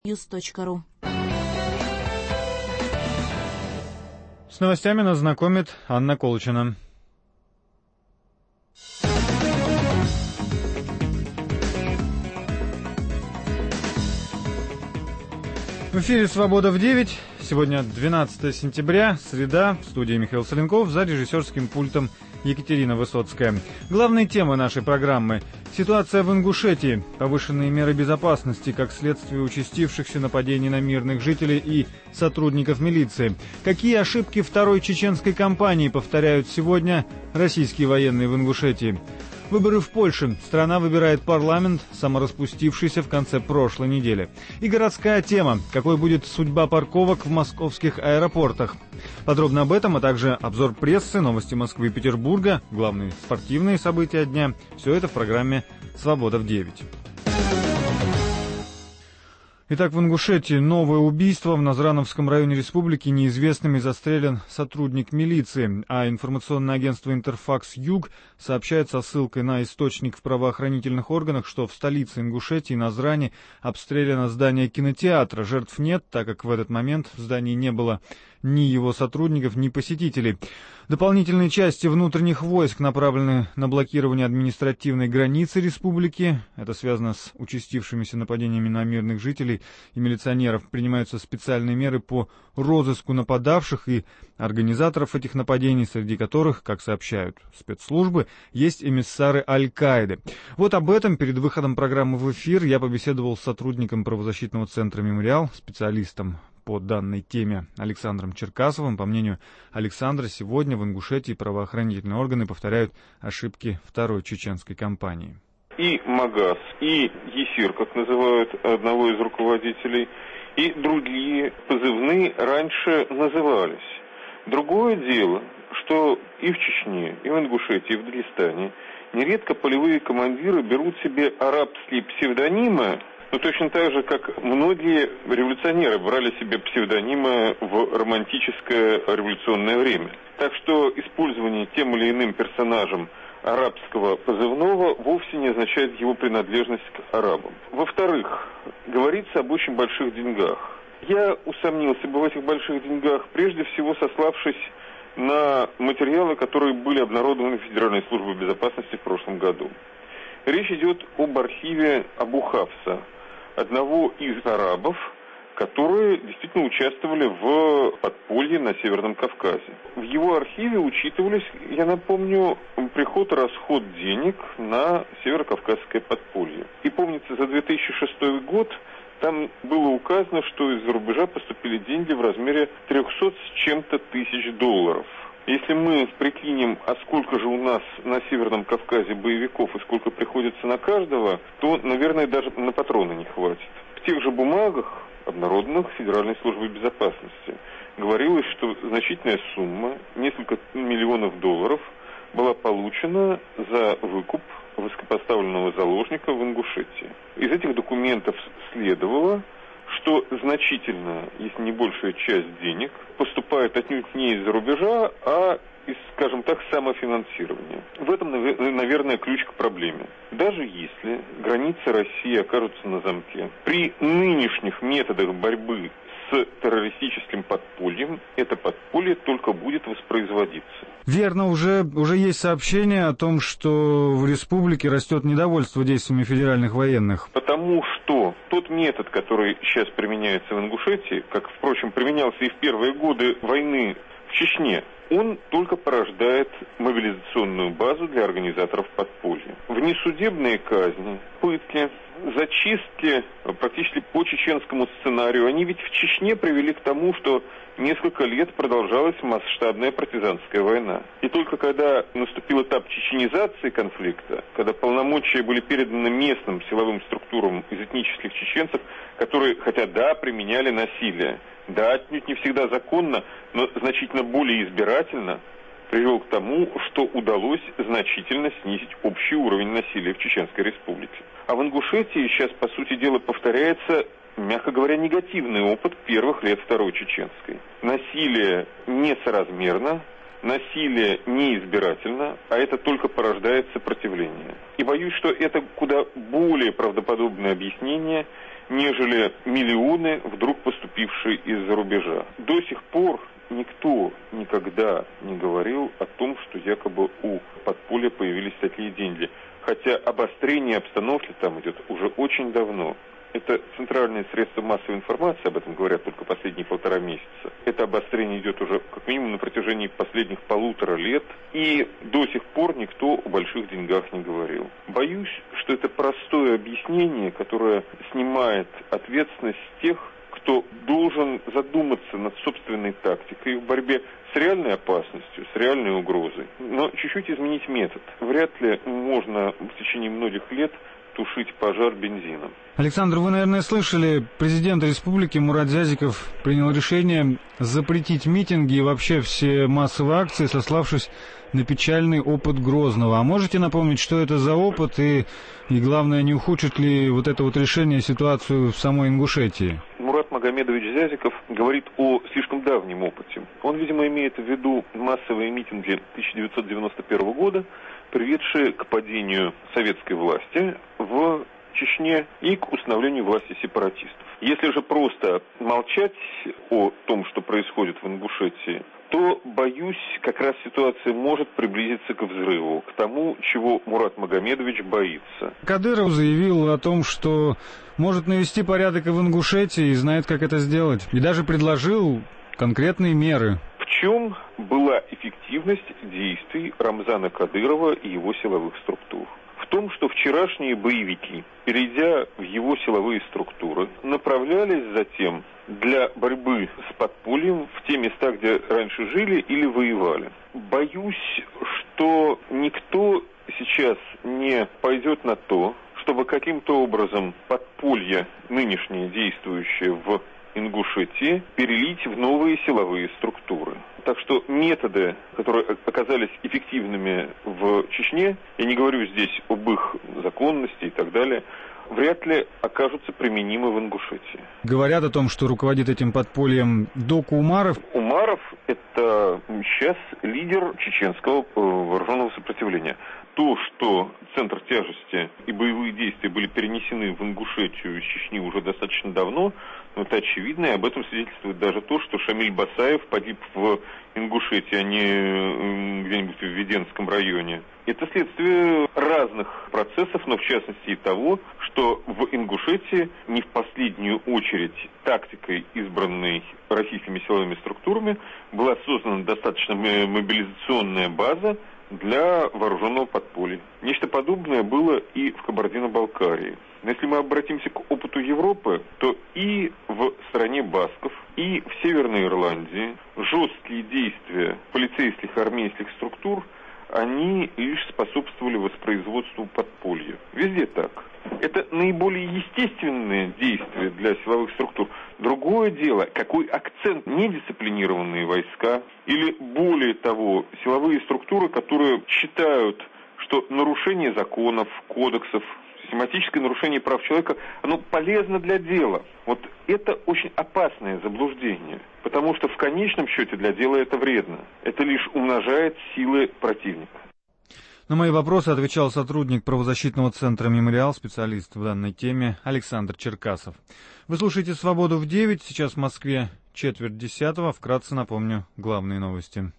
news.ru. С новостями нас знакомит Анна Колчина. В эфире «Свобода в 9». Сегодня 12 сентября, среда. В студии Михаил Соленков, за режиссерским пультом Екатерина Высоцкая. Главные темы нашей программы. Ситуация в Ингушетии, повышенные меры безопасности как следствие участившихся нападений на мирных жителей и сотрудников милиции. Какие ошибки второй чеченской кампании повторяют сегодня российские военные в Ингушетии? Выборы в Польше. Страна выбирает парламент, самораспустившийся в конце прошлой недели. И городская тема. Какой будет судьба парковок в московских аэропортах? Подробно об этом, а также обзор прессы, новости Москвы и Петербурга, главные спортивные события дня. Все это в программе «Свобода в 9». Итак, в Ингушетии новое убийство. В Назрановском районе республики неизвестными застрелен сотрудник милиции, а информационное агентство «Интерфакс-Юг» сообщает со ссылкой на источник в правоохранительных органах, что в столице Ингушетии, Назране, обстреляно здание кинотеатра. Жертв нет, так как в этот момент в здании не было ни его сотрудников, ни посетителей. Дополнительные части внутренних войск направлены на блокирование административной границы республики. Это связано с участившимися нападениями на мирных жителей и милиционеров. Принимаются специальные меры по розыску нападавших и организаторов этих нападений, среди которых, как сообщают спецслужбы, есть эмиссары Аль-Каиды. Вот об этом перед выходом программы в эфир я побеседовал с сотрудником правозащитного центра «Мемориал», специалистом по данной теме Александром Черкасовым. По мнению Александра, сегодня в Ингушетии правоохранительные органы повторяют ошибки второй чеченской кампании. И МАГАС, и ЕСИР, как называют одного из руководителей, и другие позывные раньше назывались. Другое дело, что и в Чечне, и в Ингушетии, и в Дагестане нередко полевые командиры берут себе арабские псевдонимы, но точно так же, как многие революционеры брали себе псевдонимы в романтическое революционное время. Так что использование тем или иным персонажем арабского позывного вовсе не означает его принадлежность к арабам. Во-вторых, говорится об очень больших деньгах. Я усомнился бы в этих больших деньгах, прежде всего сославшись на материалы, которые были обнародованы Федеральной службой безопасности в прошлом году. Речь идет об архиве Абу Хафса, одного из арабов, которые действительно участвовали в подполье на Северном Кавказе. В его архиве учитывались, я напомню, приход и расход денег на северокавказское подполье. И помнится, за 2006 год там было указано, что из-за рубежа поступили деньги в размере 300 с чем-то тысяч долларов. Если мы прикинем, а сколько же у нас на Северном Кавказе боевиков и сколько приходится на каждого, то, наверное, даже на патроны не хватит. В тех же бумагах, обнародованных Федеральной службой безопасности, говорилось, что значительная сумма, несколько миллионов долларов, была получена за выкуп высокопоставленного заложника в Ингушетии. Из этих документов следовало, что значительно, если не большая часть денег, поступает отнюдь не из-за рубежа, а из, скажем так, самофинансирования. В этом, наверное, ключ к проблеме. Даже если границы России окажутся на замке, при нынешних методах борьбы с террористическим подпольем, это подполье только будет воспроизводиться. Верно, уже есть сообщение о том, что в республике растет недовольство действиями федеральных военных. Потому что тот метод, который сейчас применяется в Ингушетии, как, впрочем, применялся и в первые годы войны в Чечне, он только порождает мобилизационную базу для организаторов подполья. Внесудебные казни, пытки, зачистки практически по чеченскому сценарию, они ведь в Чечне привели к тому, что несколько лет продолжалась масштабная партизанская война. И только когда наступил этап чеченизации конфликта, когда полномочия были переданы местным силовым структурам из этнических чеченцев, которые, хотя да, применяли насилие, да, отнюдь не всегда законно, но значительно более избирательно, привел к тому, что удалось значительно снизить общий уровень насилия в Чеченской Республике. А в Ингушетии сейчас, по сути дела, повторяется, мягко говоря, негативный опыт первых лет Второй Чеченской. Насилие несоразмерно, насилие неизбирательно, а это только порождает сопротивление. И боюсь, что это куда более правдоподобное объяснение, нежели миллионы, вдруг поступившие из-за рубежа. До сих пор никто никогда не говорил о том, что якобы у подполья появились такие деньги. Хотя обострение обстановки там идет уже очень давно. Это центральные средства массовой информации, об этом говорят только последние 1,5 месяца. Это обострение идет уже как минимум на протяжении последних 1,5 лет. И до сих пор никто о больших деньгах не говорил. Боюсь, что это простое объяснение, которое снимает ответственность с тех, кто должен задуматься над собственной тактикой в борьбе с реальной опасностью, с реальной угрозой. Но чуть-чуть изменить метод. Вряд ли можно в течение многих лет тушить пожар бензином. Александр, вы, наверное, слышали, президент республики Мурат Зязиков принял решение запретить митинги и вообще все массовые акции, сославшись на печальный опыт Грозного. А можете напомнить, что это за опыт и главное, не ухудшит ли вот это вот решение ситуацию в самой Ингушетии? Мурат Магомедович Зязиков говорит о слишком давнем опыте. Он, видимо, имеет в виду массовые митинги 1991 года, приведшие к падению советской власти в Чечне и к установлению власти сепаратистов. Если же просто молчать о том, что происходит в Ингушетии, то, боюсь, как раз ситуация может приблизиться к взрыву, к тому, чего Мурат Магомедович боится. Кадыров заявил о том, что может навести порядок и в Ингушетии, и знает, как это сделать. И даже предложил конкретные меры. В чем была эффективность действий Рамзана Кадырова и его силовых структур? В том, что вчерашние боевики, перейдя в его силовые структуры, направлялись затем для борьбы с подпольем в те места, где раньше жили или воевали. Боюсь, что никто сейчас не пойдет на то, чтобы каким-то образом подполье, нынешнее действующее в Ингушетии, перелить в новые силовые структуры. Так что методы, которые оказались эффективными в Чечне, я не говорю здесь об их законности и так далее, вряд ли окажутся применимы в Ингушетии. Говорят о том, что руководит этим подпольем Доку Умаров. Умаров – это сейчас лидер чеченского вооруженного сопротивления. То, что центр тяжести и боевые действия были перенесены в Ингушетию из Чечни уже достаточно давно, но это очевидно, и об этом свидетельствует даже то, что Шамиль Басаев погиб в Ингушетии, а не где-нибудь в Веденском районе. Это следствие разных процессов, но в частности и того, что в Ингушетии не в последнюю очередь тактикой, избранной российскими силовыми структурами, была создана достаточно мобилизационная база для вооруженного подполья. Нечто подобное было и в Кабардино-Балкарии. Но если мы обратимся к опыту Европы, то и в стране басков, и в Северной Ирландии жесткие действия полицейских и армейских структур, они лишь способствовали воспроизводству подполья. Везде так. Это наиболее естественные действия для силовых структур. Другое дело, какой акцент недисциплинированные войска или, более того, силовые структуры, которые считают, что нарушение законов, кодексов, систематическое нарушение прав человека, оно полезно для дела. Вот это очень опасное заблуждение, потому что в конечном счете для дела это вредно. Это лишь умножает силы противника. На мои вопросы отвечал сотрудник правозащитного центра «Мемориал», специалист в данной теме Александр Черкасов. Вы слушаете «Свободу в 9», сейчас в Москве 9:45. Вкратце напомню главные новости.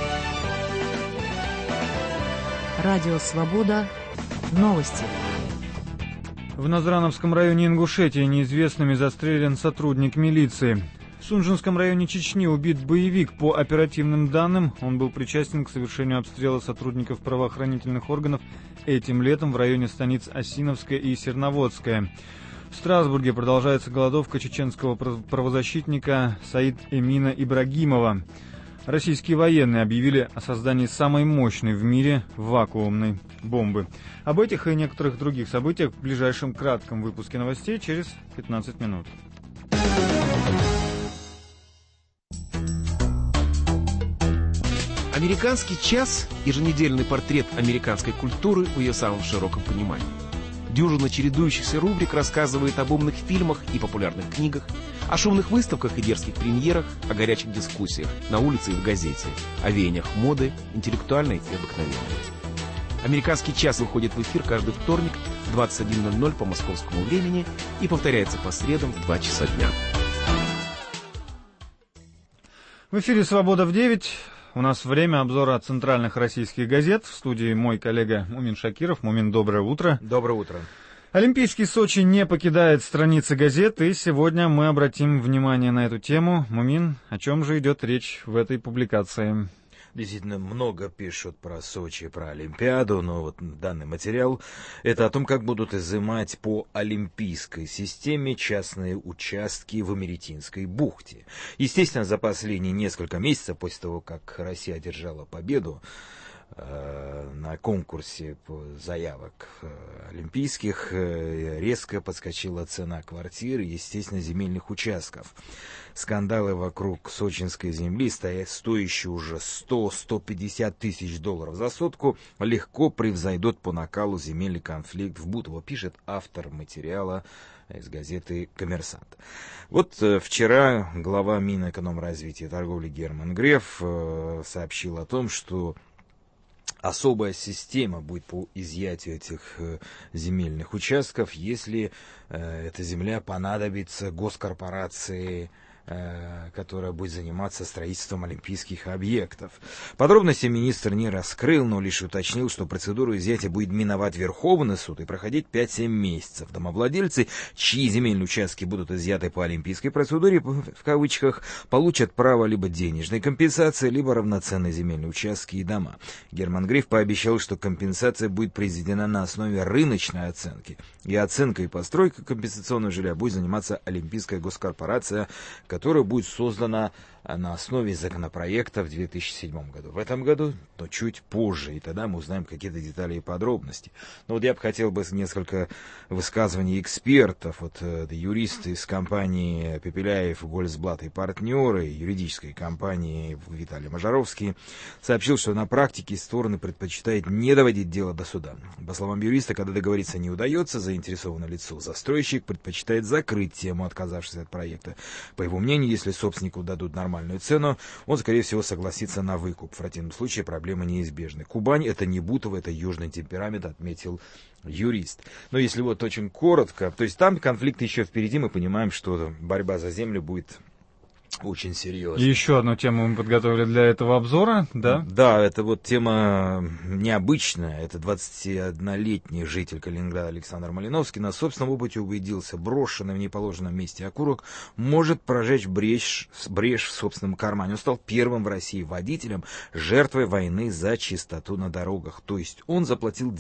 Радио «Свобода». Новости. В Назрановском районе Ингушетии неизвестными застрелен сотрудник милиции. В Сунжинском районе Чечни убит боевик. По оперативным данным, он был причастен к совершению обстрела сотрудников правоохранительных органов этим летом в районе станиц Осиновская и Серноводская. В Страсбурге продолжается голодовка чеченского правозащитника Саид Эмина Ибрагимова. Российские военные объявили о создании самой мощной в мире вакуумной бомбы. Об этих и некоторых других событиях в ближайшем кратком выпуске новостей через 15 минут. «Американский час» – еженедельный портрет американской культуры в ее самом широком понимании. Дюжина чередующихся рубрик рассказывает об умных фильмах и популярных книгах, о шумных выставках и дерзких премьерах, о горячих дискуссиях на улице и в газете, о веяниях моды, интеллектуальной и обыкновенной. «Американский час» выходит в эфир каждый вторник 21:00 по московскому времени и повторяется по средам в 2 часа дня. В эфире «Свобода в 9». У нас время обзора центральных российских газет. В студии мой коллега Мумин Шакиров. Мумин, доброе утро. Доброе утро. Олимпийский Сочи не покидает страницы газет, и сегодня мы обратим внимание на эту тему. Мумин, о чем же идет речь в этой публикации? Действительно, много пишут про Сочи, про Олимпиаду, но вот данный материал — это о том, как будут изымать по олимпийской системе частные участки в Америтинской бухте. Естественно, за последние несколько месяцев, после того, как Россия одержала победу на конкурсе заявок олимпийских, резко подскочила цена квартир и, естественно, земельных участков. Скандалы вокруг сочинской земли, стоящие уже $100-150 тысяч за сотку, легко превзойдут по накалу земельный конфликт в Бутово, пишет автор материала из газеты «Коммерсант». Вот вчера глава Минэкономразвития и торговли Герман Греф сообщил о том, что особая система будет по изъятию этих земельных участков, если эта земля понадобится госкорпорации, которая будет заниматься строительством олимпийских объектов. Подробности министр не раскрыл, но лишь уточнил, что процедуру изъятия будет миновать Верховный суд и проходить 5-7 месяцев. Домовладельцы, чьи земельные участки будут изъяты по олимпийской процедуре, в кавычках, получат право либо денежной компенсации, либо равноценные земельные участки и дома. Герман Греф пообещал, что компенсация будет произведена на основе рыночной оценки, и оценкой и постройкой компенсационного жилья будет заниматься Олимпийская госкорпорация, которая будет создана на основе законопроекта в 2007 году. В этом году, но чуть позже, и тогда мы узнаем какие-то детали и подробности. Но вот я бы хотел бы несколько высказываний экспертов, вот юристы из компании Пепеляев, Гольцблат и партнеры, юридической компании Виталий Мажаровский, сообщил, что на практике стороны предпочитают не доводить дело до суда. По словам юриста, когда договориться не удается, заинтересованное лицо, застройщик предпочитает закрыть тему, отказавшись от проекта. По его мнению, если собственнику дадут нормальную цену, он, скорее всего, согласится на выкуп. В противном случае проблемы неизбежны. Кубань — это не Бутово, это южный темперамент, отметил юрист. Но если вот очень коротко, то есть там конфликт еще впереди, мы понимаем, что борьба за землю будет очень серьезно. Еще одну тему мы подготовили для этого обзора, да? Да, это вот тема необычная. Это 21-летний житель Калининграда Александр Малиновский на собственном опыте убедился, брошенный в неположенном месте окурок может прожечь брешь в собственном кармане. Он стал первым в России водителем, жертвой войны за чистоту на дорогах. То есть он заплатил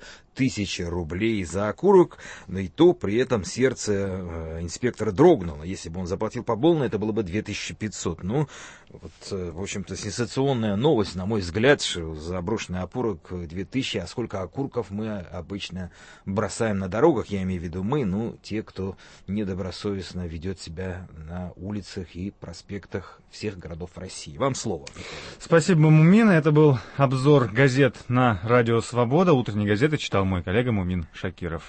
2000 рублей за окурок, но и то при этом сердце инспектора дрогнуло. Если бы он заплатил по полной, это было бы 2500. Ну, вот, в общем-то, сенсационная новость, на мой взгляд, что за брошенный окурок 2000, а сколько окурков мы обычно бросаем на дорогах, я имею в виду мы, ну, те, кто недобросовестно ведет себя на улицах и проспектах всех городов России. Вам слово. Спасибо, Мумин. Это был обзор газет на Радио Свобода. Утренние газеты читал мой коллега Мумин Шакиров.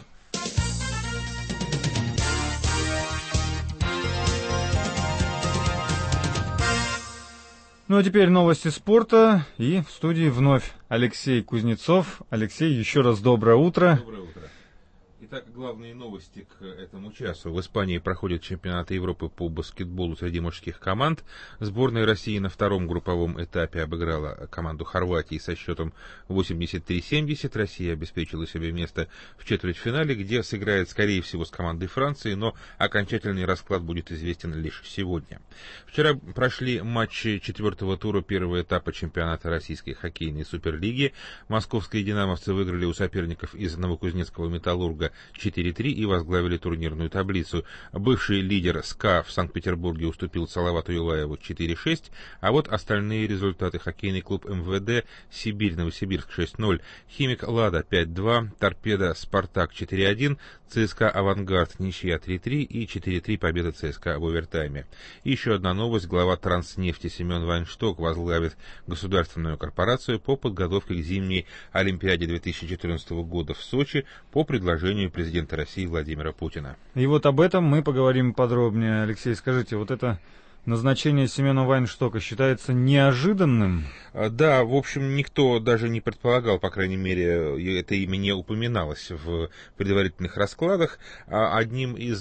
Ну а теперь новости спорта, и в студии вновь Алексей Кузнецов. Алексей, еще раз доброе утро. Доброе утро. Итак, главные новости к этому часу. В Испании проходят чемпионаты Европы по баскетболу среди мужских команд. Сборная России на втором групповом этапе обыграла команду Хорватии со счетом 83-70. Россия обеспечила себе место в четвертьфинале, где сыграет, скорее всего, с командой Франции, но окончательный расклад будет известен лишь сегодня. Вчера прошли матчи четвертого тура первого этапа чемпионата Российской хоккейной суперлиги. Московские динамовцы выиграли у соперников из Новокузнецкого Металлурга 4-3 и возглавили турнирную таблицу. Бывший лидер СКА в Санкт-Петербурге уступил Салавату Юлаеву 4-6, а вот остальные результаты: хоккейный клуб МВД Сибирь Новосибирск 6-0, Химик Лада 5-2, Торпедо Спартак 4-1, ЦСКА Авангард ничья 3-3 и 4-3 победа ЦСКА в овертайме. И еще одна новость: глава Транснефти Семен Вайншток возглавит государственную корпорацию по подготовке к зимней Олимпиаде 2014 года в Сочи по предложению президента России Владимира Путина. И вот об этом мы поговорим подробнее. Алексей, скажите, вот это назначение Семена Вайнштока считается неожиданным? Да, в общем, никто даже не предполагал, по крайней мере, это имя не упоминалось в предварительных раскладах. Одним из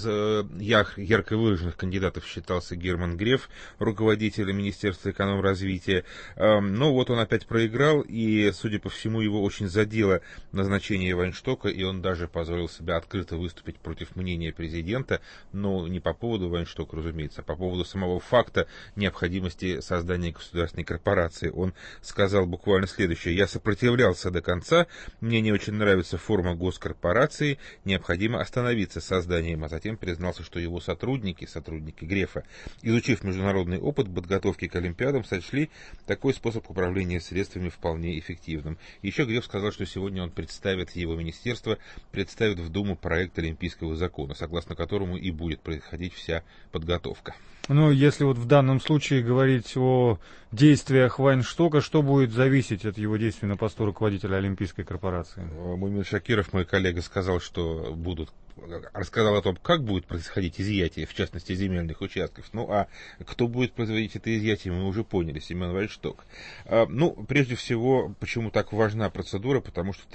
ярко выраженных кандидатов считался Герман Греф, руководитель Министерства экономразвития. Но вот он опять проиграл, и, судя по всему, его очень задело назначение Вайнштока, и он даже позволил себе открыто выступить против мнения президента, но не по поводу Вайнштока, разумеется, а по поводу самого факта необходимости создания государственной корпорации. Он сказал буквально следующее: «Я сопротивлялся до конца, мне не очень нравится форма госкорпорации, необходимо остановиться с созданием», а затем признался, что его сотрудники Грефа, изучив международный опыт подготовки к Олимпиадам, сочли такой способ управления средствами вполне эффективным. Еще Греф сказал, что сегодня он его министерство представит в Думу проект Олимпийского закона, согласно которому и будет происходить вся подготовка. Ну, если вот в данном случае говорить о действиях Вайнштока, что будет зависеть от его действий на посту руководителя Олимпийской корпорации? Мумин Шакиров, мой коллега, сказал рассказал о том, как будет происходить изъятие, в частности, земельных участков. Ну, а кто будет производить это изъятие, мы уже поняли, Семен Вайншток. Прежде всего, почему так важна процедура? Потому что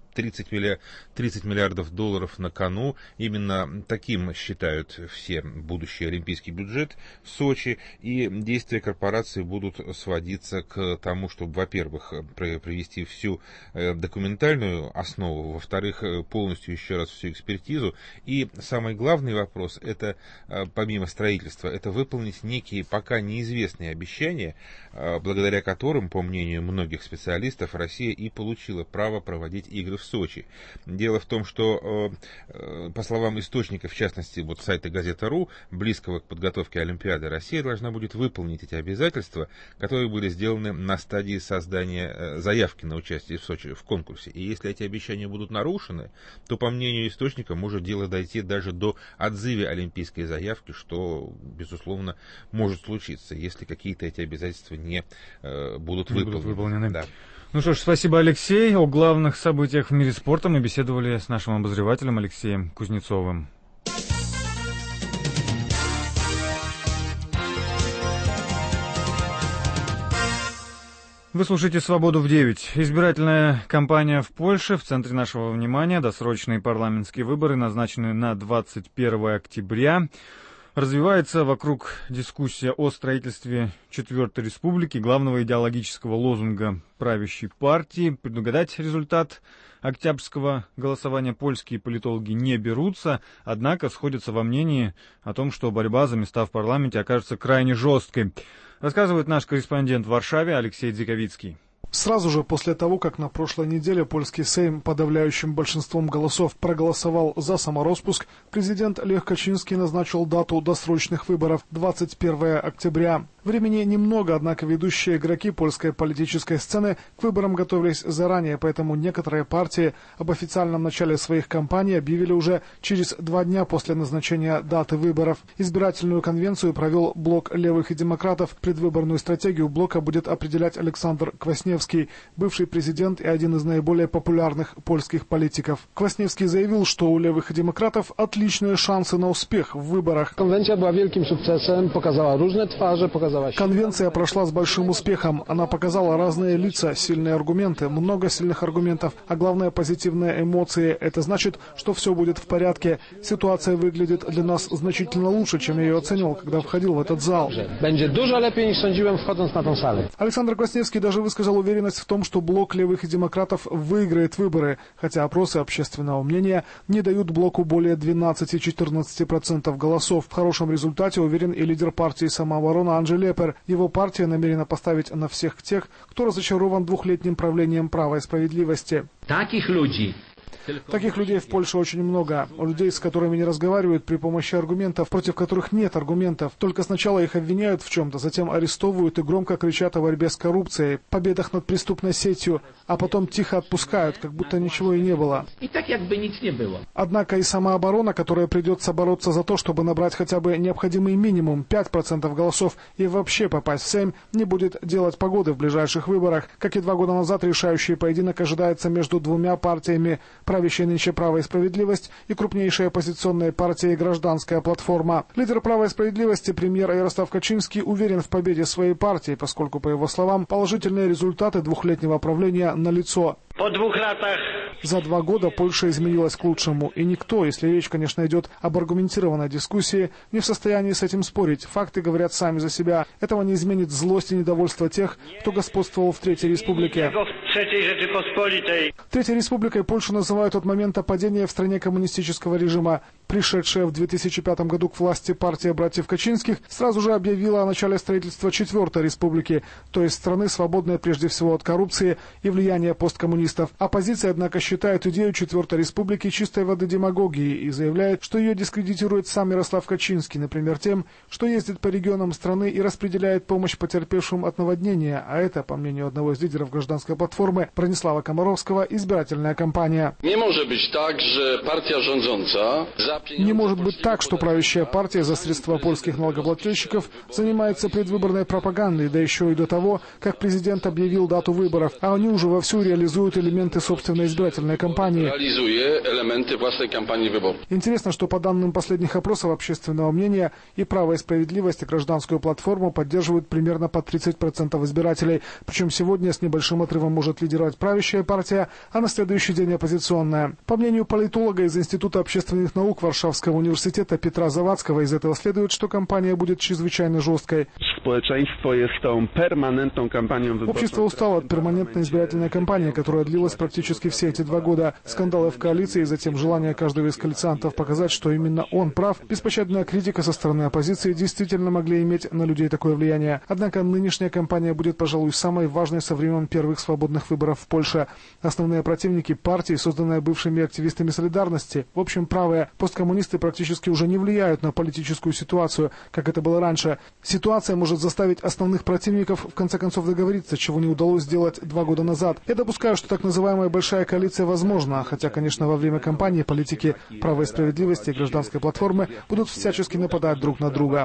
30 миллиардов долларов на кону. Именно таким считают все будущий олимпийский бюджет в Сочи. И действия корпорации будут сводиться к тому, чтобы, во-первых, провести всю документальную основу, во-вторых, полностью еще раз всю экспертизу. И самый главный вопрос, это, помимо строительства, это выполнить некие пока неизвестные обещания, благодаря которым, по мнению многих специалистов, Россия и получила право проводить игры в Сочи. Дело в том, что, по словам источников, в частности, вот сайта Газета.ру, близкого к подготовке Олимпиады, Россия должна будет выполнить эти обязательства, которые были сделаны на стадии создания заявки на участие в Сочи в конкурсе. И если эти обещания будут нарушены, то, по мнению источника, может дело дойти даже до отзыва олимпийской заявки, что, безусловно, может случиться, если какие-то эти обязательства не будут выполнены. Да. Ну что ж, спасибо, Алексей. О главных событиях в мире спорта мы беседовали с нашим обозревателем Алексеем Кузнецовым. Вы слушаете «Свободу в 9». Избирательная кампания в Польше в центре нашего внимания. Досрочные парламентские выборы назначены на 21 октября. Развивается вокруг дискуссия о строительстве Четвертой Республики, главного идеологического лозунга правящей партии. Предугадать результат октябрьского голосования польские политологи не берутся, однако сходятся во мнении о том, что борьба за места в парламенте окажется крайне жесткой. Рассказывает наш корреспондент в Варшаве Алексей Дзиковицкий. Сразу же после того, как на прошлой неделе польский Сейм подавляющим большинством голосов проголосовал за самороспуск, президент Лех Качинский назначил дату досрочных выборов 21 октября. Времени немного, однако ведущие игроки польской политической сцены к выборам готовились заранее, поэтому некоторые партии об официальном начале своих кампаний объявили уже через 2 дня после назначения даты выборов. Избирательную конвенцию провел блок левых и демократов. Предвыборную стратегию блока будет определять Александр Квасневский, бывший президент и один из наиболее популярных польских политиков. Квасневский заявил, что у левых и демократов отличные шансы на успех в выборах. Конвенция была великим сукцессом, показала разные твари, Конвенция прошла с большим успехом. Она показала разные лица, сильные аргументы, много сильных аргументов, а главное позитивные эмоции. Это значит, что все будет в порядке. Ситуация выглядит для нас значительно лучше, чем я ее оценивал, когда входил в этот зал. Александр Квасневский даже высказал уверенность в том, что блок левых и демократов выиграет выборы, хотя опросы общественного мнения не дают блоку более 12-14% голосов. В хорошем результате уверен и лидер партии «Самооборона» Анджей Лепер. Его партия намерена поставить на всех тех, кто разочарован двухлетним правлением права и справедливости. Таких людей в Польше очень много. Людей, с которыми не разговаривают при помощи аргументов, против которых нет аргументов. Только сначала их обвиняют в чем-то, затем арестовывают и громко кричат о борьбе с коррупцией, победах над преступной сетью, а потом тихо отпускают, как будто ничего и не было. Однако и самооборона, которая придется бороться за то, чтобы набрать хотя бы необходимый минимум 5% голосов и вообще попасть в Сейм, не будет делать погоды в ближайших выборах. Как и 2 года назад, решающий поединок ожидается между 2 партиями правящая нынче «Право и справедливость» и крупнейшая оппозиционная партия «Гражданская платформа». Лидер «Права и справедливости» премьер Ярослав Качинский уверен в победе своей партии, поскольку, по его словам, положительные результаты двухлетнего правления налицо. За 2 года Польша изменилась к лучшему, и никто, если речь, конечно, идет об аргументированной дискуссии, не в состоянии с этим спорить. Факты говорят сами за себя. Этого не изменит злость и недовольство тех, кто господствовал в Третьей Республике. Третьей Республикой Польшу называют от момента падения в стране коммунистического режима. Пришедшая в 2005 году к власти партия братьев Качинских сразу же объявила о начале строительства Четвертой Республики, то есть страны, свободной прежде всего от коррупции и влияния посткоммунистов. Оппозиция, однако, считает идею Четвертой Республики чистой воды демагогией и заявляет, что ее дискредитирует сам Ярослав Качинский, например, тем, что ездит по регионам страны и распределяет помощь потерпевшим от наводнения, а это, по мнению одного из лидеров Гражданской платформы Бронислава Комаровского, избирательная кампания. Не может быть так, что партия rządząca... Не может быть так, что правящая партия за средства польских налогоплательщиков занимается предвыборной пропагандой, да еще и до того, как президент объявил дату выборов, а они уже вовсю реализуют элементы собственной избирательной кампании. Интересно, что по данным последних опросов общественного мнения и «Право и справедливость», и «Гражданскую платформу» поддерживают примерно по 30% избирателей. Причем сегодня с небольшим отрывом может лидировать правящая партия, а на следующий день оппозиционная. По мнению политолога из Института общественных наук Варшавского университета Петра Завадского, из этого следует, что кампания будет чрезвычайно жесткой. Общество устало от перманентной избирательной кампании, которая длилась практически все эти 2 года. Скандалы в коалиции и затем желание каждого из коалициантов показать, что именно он прав, беспощадная критика со стороны оппозиции действительно могли иметь на людей такое влияние. Однако нынешняя кампания будет, пожалуй, самой важной со времен первых свободных выборов в Польше. Основные противники партии, созданные бывшими активистами солидарности, в общем, правые, посткоммунисты практически уже не влияют на политическую ситуацию, как это было раньше. Ситуация может заставить основных противников в конце концов договориться, чего не удалось сделать 2 года назад. Я допускаю, что так называемая большая коалиция возможна, хотя, конечно, во время кампании политики «Права и справедливости» и «Гражданской платформы» будут всячески нападать друг на друга.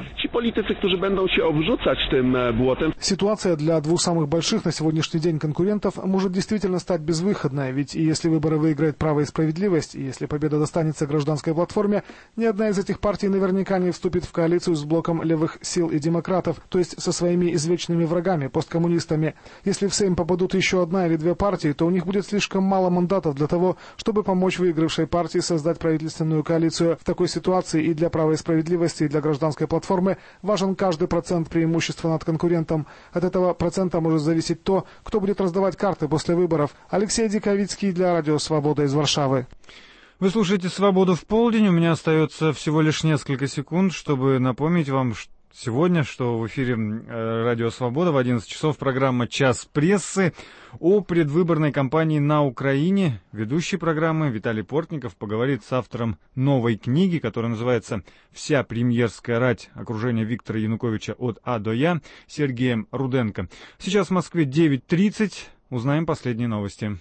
Ситуация для 2 самых больших на сегодняшний день конкурентов может действительно стать безвыходной, ведь и если выборы выиграет «Право и справедливость», и если победа достанется «Гражданской платформе», ни одна из этих партий наверняка не вступит в коалицию с блоком левых сил и демократов, то есть со своими извечными врагами, посткоммунистами. Если в Сейм попадут еще 1 или 2 партии, то у них будет слишком мало мандатов для того, чтобы помочь выигравшей партии создать правительственную коалицию. В такой ситуации и для «Права и справедливости», и для «Гражданской платформы» важен каждый процент преимущества над конкурентом. От этого процента может зависеть то, кто будет раздавать карты после выборов. Алексей Диковицкий для Радио Свобода из Варшавы. Вы слушаете «Свободу в полдень». У меня остается всего лишь несколько секунд, чтобы напомнить вам сегодня, что в эфире Радио Свобода в 11 часов программа «Час прессы» о предвыборной кампании на Украине. Ведущий программы Виталий Портников поговорит с автором новой книги, которая называется «Вся премьерская рать. Окружение Виктора Януковича от А до Я» Сергеем Руденко. Сейчас в Москве 9:30. Узнаем последние новости.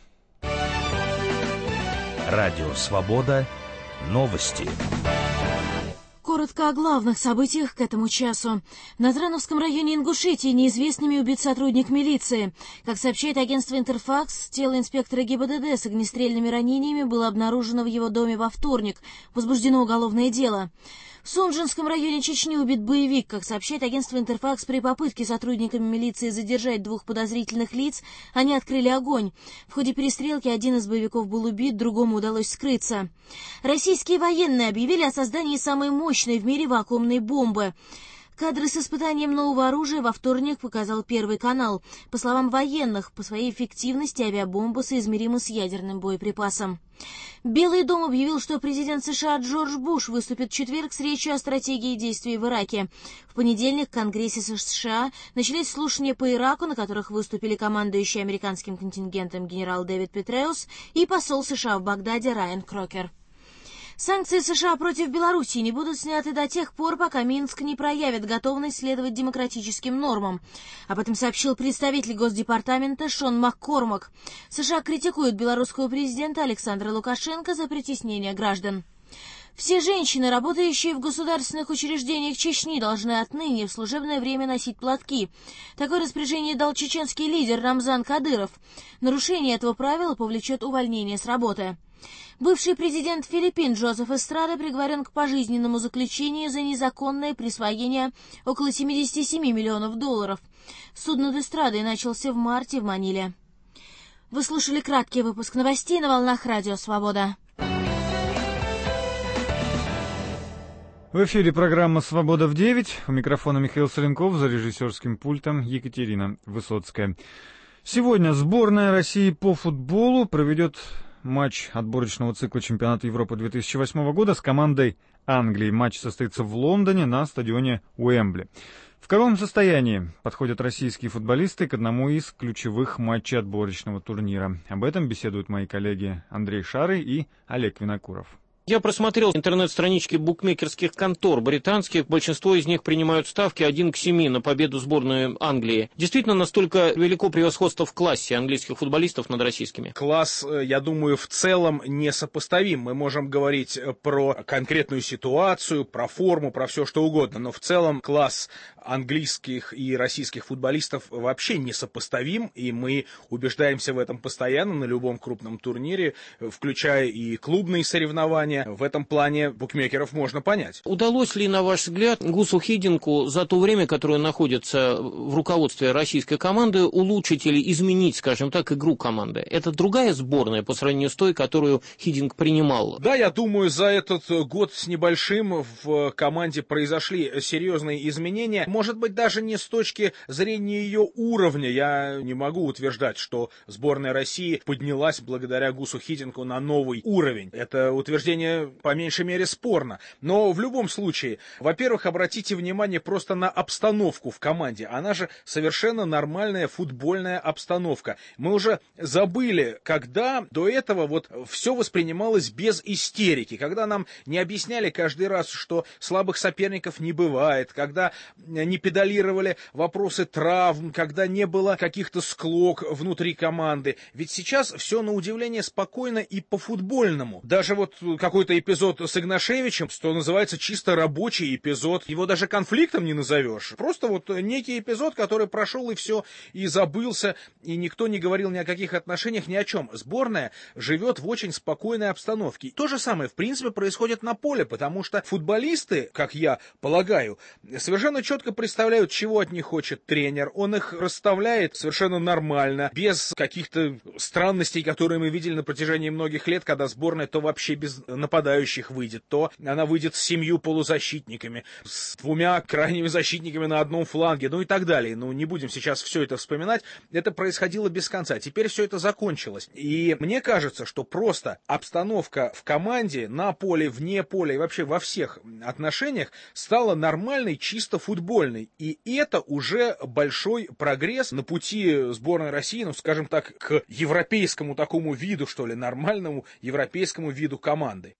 Радио Свобода. Новости. Коротко о главных событиях к этому часу. В Назрановском районе Ингушетии неизвестными убит сотрудник милиции. Как сообщает агентство «Интерфакс», тело инспектора ГИБДД с огнестрельными ранениями было обнаружено в его доме во вторник. Возбуждено уголовное дело. В Сунжинском районе Чечни убит боевик. Как сообщает агентство «Интерфакс», при попытке сотрудниками милиции задержать 2 подозрительных лиц, они открыли огонь. В ходе перестрелки один из боевиков был убит, другому удалось скрыться. Российские военные объявили о создании самой мощной в мире вакуумной бомбы. Кадры с испытанием нового оружия во вторник показал Первый канал. По словам военных, по своей эффективности авиабомба соизмерима с ядерным боеприпасом. Белый дом объявил, что президент США Джордж Буш выступит в четверг с речью о стратегии действий в Ираке. В понедельник в Конгрессе США начались слушания по Ираку, на которых выступили командующий американским контингентом генерал Дэвид Петреус и посол США в Багдаде Райан Крокер. Санкции США против Белоруссии не будут сняты до тех пор, пока Минск не проявит готовность следовать демократическим нормам. Об этом сообщил представитель Госдепартамента Шон Маккормак. США критикуют белорусского президента Александра Лукашенко за притеснение граждан. Все женщины, работающие в государственных учреждениях Чечни, должны отныне в служебное время носить платки. Такое распоряжение дал чеченский лидер Рамзан Кадыров. Нарушение этого правила повлечет увольнение с работы. Бывший президент Филиппин Джозеф Эстрада приговорен к пожизненному заключению за незаконное присвоение около $77 миллионов. Суд над Эстрадой начался в марте в Маниле. Вы слушали краткий выпуск новостей на волнах Радио Свобода. В эфире программа «Свобода в 9». У микрофона Михаил Соленков, за режиссерским пультом Екатерина Высоцкая. Сегодня сборная России по футболу проведет матч отборочного цикла чемпионата Европы 2008 года с командой Англии. Матч состоится в Лондоне на стадионе Уэмбли. В каком состоянии подходят российские футболисты к одному из ключевых матчей отборочного турнира? Об этом беседуют мои коллеги Андрей Шарый и Олег Винокуров. Я просмотрел интернет-странички букмекерских контор британских. Большинство из них принимают ставки 1-7 на победу сборной Англии. Действительно, настолько велико превосходство в классе английских футболистов над российскими? Класс, я думаю, в целом несопоставим. Мы можем говорить про конкретную ситуацию, про форму, про все что угодно. Но в целом класс английских и российских футболистов вообще несопоставим. И мы убеждаемся в этом постоянно на любом крупном турнире, включая и клубные соревнования. В этом плане букмекеров можно понять. Удалось ли, на ваш взгляд, Гусу Хиддинку за то время, которое находится в руководстве российской команды, улучшить или изменить, скажем так, игру команды? Это другая сборная по сравнению с той, которую Хиддинк принимал? Да, я думаю, за этот год с небольшим в команде произошли серьезные изменения. Может быть, даже не с точки зрения ее уровня. Я не могу утверждать, что сборная России поднялась благодаря Гусу Хиддинку на новый уровень. Это утверждение по меньшей мере спорно. Но в любом случае, во-первых, обратите внимание просто на обстановку в команде. Она же совершенно нормальная футбольная обстановка. Мы уже забыли, когда до этого вот все воспринималось без истерики, когда нам не объясняли каждый раз, что слабых соперников не бывает, когда не педалировали вопросы травм, когда не было каких-то склок внутри команды. Ведь сейчас все на удивление спокойно и по-футбольному. Даже вот какой-то эпизод с Игнашевичем, что называется чисто рабочий эпизод. Его даже конфликтом не назовешь. Просто вот некий эпизод, который прошел и все, и забылся, и никто не говорил ни о каких отношениях, ни о чем. Сборная живет в очень спокойной обстановке. То же самое, в принципе, происходит на поле, потому что футболисты, как я полагаю, совершенно четко представляют, чего от них хочет тренер. Он их расставляет совершенно нормально, без каких-то странностей, которые мы видели на протяжении многих лет, когда сборная то вообще без нападающих выйдет, то она выйдет с 7 полузащитниками, с 2 крайними защитниками на одном фланге, ну и так далее. Ну, не будем сейчас все это вспоминать. Это происходило без конца. Теперь все это закончилось. И мне кажется, что просто обстановка в команде, на поле, вне поля и вообще во всех отношениях стала нормальной, чисто футбольной. И это уже большой прогресс на пути сборной России, ну, скажем так, к европейскому такому виду, что ли, нормальному европейскому виду команды.